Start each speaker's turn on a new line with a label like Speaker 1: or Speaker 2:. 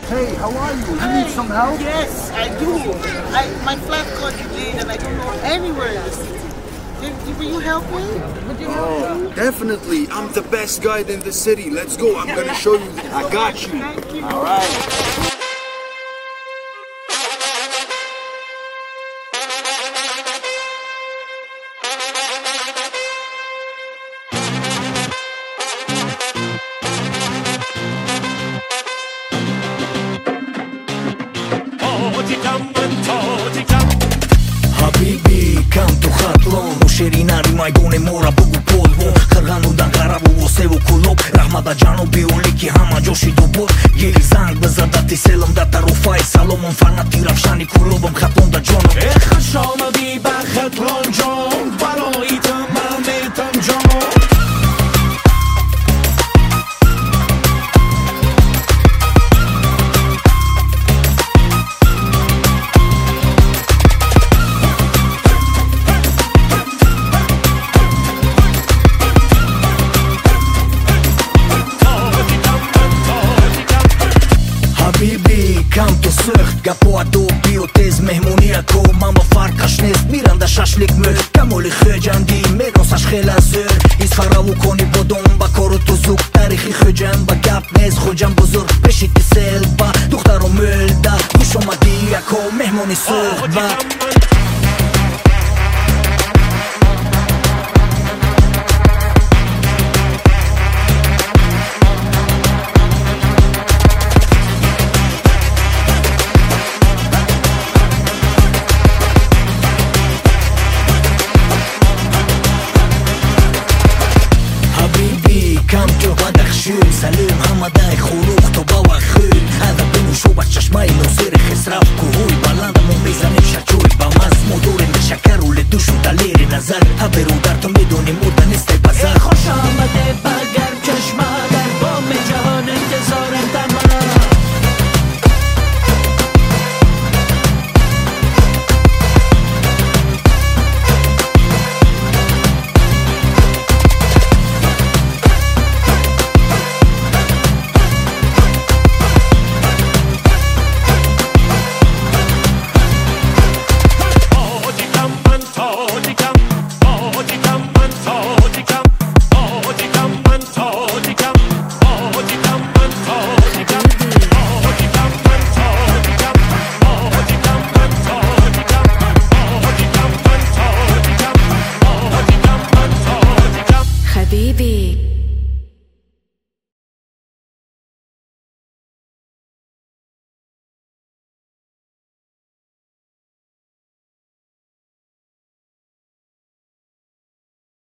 Speaker 1: Hey, how are you? You need some help?
Speaker 2: Yes, I do. My flat got delayed and I don't know anywhere in the city. Will you help me? Would you help me?
Speaker 1: Definitely. I'm the best guide in the city. Let's go. I'm gonna show you. I got you.
Speaker 2: Thank you.
Speaker 1: All right.
Speaker 3: حبيبي كم تخاطلون وشيريناري مايدون مورا بوغو بولبون خرغانودان غرابو وسيو كولوب رحمة جانوبي وليكي هما جوشي دوبور يلي زنگ بزداتي سلم داتا روفاي سالومون فاناتي رفشاني كولوبم خطلون دا جونو
Speaker 4: خوش آمدی بر خطلان جان برایت من میتم جان
Speaker 3: حبيبي كم تسخت گپو ادو بیو تیز مهمونی اکو ماما فرقش نیست میرن دا ششلیک مل کمولی خجندی میراسش خیل از زر ایز فراو کنی بودم با کارو تو زوگ تاریخی خجم با گپ نیز خجم بزرگ بشیدی سل با دختر و مل دا گوش اومدی اکو مهمونی سخت با